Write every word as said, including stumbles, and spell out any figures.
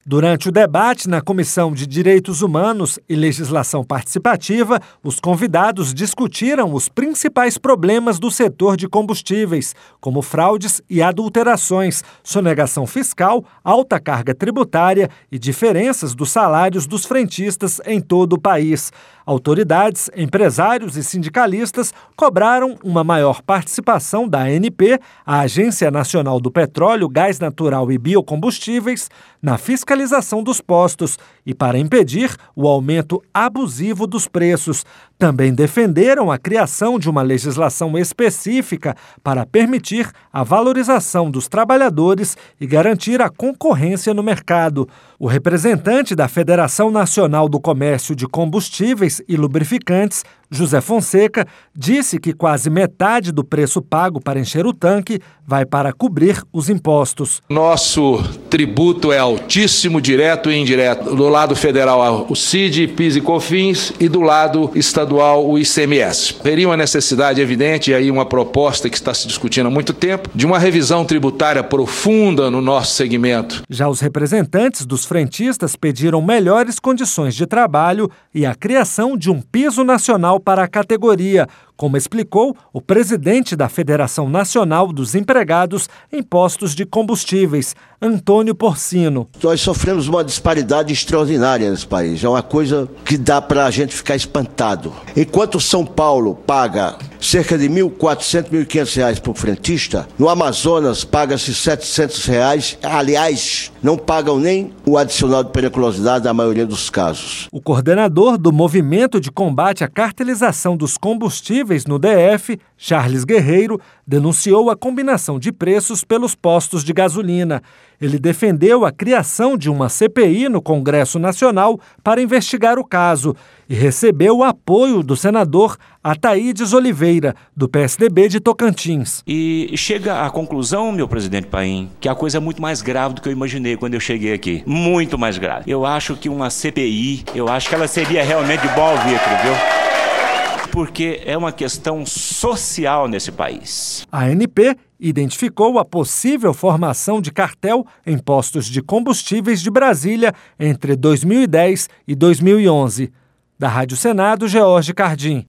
Durante o debate na Comissão de Direitos Humanos e Legislação Participativa, os convidados discutiram os principais problemas do setor de combustíveis, como fraudes e adulterações, sonegação fiscal, alta carga tributária e diferenças dos salários dos frentistas em todo o país. Autoridades, empresários e sindicalistas cobraram uma maior participação da A N P, a Agência Nacional do Petróleo, Gás Natural e Biocombustíveis, na fiscalização dos postos e para impedir o aumento abusivo dos preços. Também defenderam a criação de uma legislação específica para permitir a valorização dos trabalhadores e garantir a concorrência no mercado. O representante da Federação Nacional do Comércio de Combustíveis e Lubrificantes, José Fonseca, disse que quase metade do preço pago para encher o tanque vai para cobrir os impostos. Nosso tributo é altíssimo, direto e indireto. Do lado federal, o C I D, PIS e COFINS, e do lado estadual, o I C M S. Teria uma necessidade evidente, e aí uma proposta que está se discutindo há muito tempo, de uma revisão tributária profunda no nosso segmento. Já os representantes dos frentistas pediram melhores condições de trabalho e a criação de um piso nacional para a categoria, como explicou o presidente da Federação Nacional dos Empregados em Postos de Combustíveis, Antônio Porcino. Nós sofremos uma disparidade extraordinária nesse país. É uma coisa que dá para a gente ficar espantado. Enquanto São Paulo paga cerca de mil e quatrocentos, mil e quinhentos reais por frentista, no Amazonas paga-se setecentos reais. Aliás, não pagam nem o adicional de periculosidade na maioria dos casos. O coordenador do Movimento de Combate à Cartelização dos Combustíveis no D F, Charles Guerreiro, denunciou a combinação de preços pelos postos de gasolina. Ele defendeu a criação de uma C P I no Congresso Nacional para investigar o caso e recebeu o apoio do senador Ataídes Oliveira, do P S D B de Tocantins. E chega à conclusão, meu presidente Paim, que a coisa é muito mais grave do que eu imaginei quando eu cheguei aqui. Muito mais grave. Eu acho que uma C P I, eu acho que ela seria realmente de bom arbítrio, viu? Porque é uma questão social nesse país. A A N P identificou a possível formação de cartel em postos de combustíveis de Brasília entre dois mil e dez e dois mil e onze. Da Rádio Senado, George Cardim.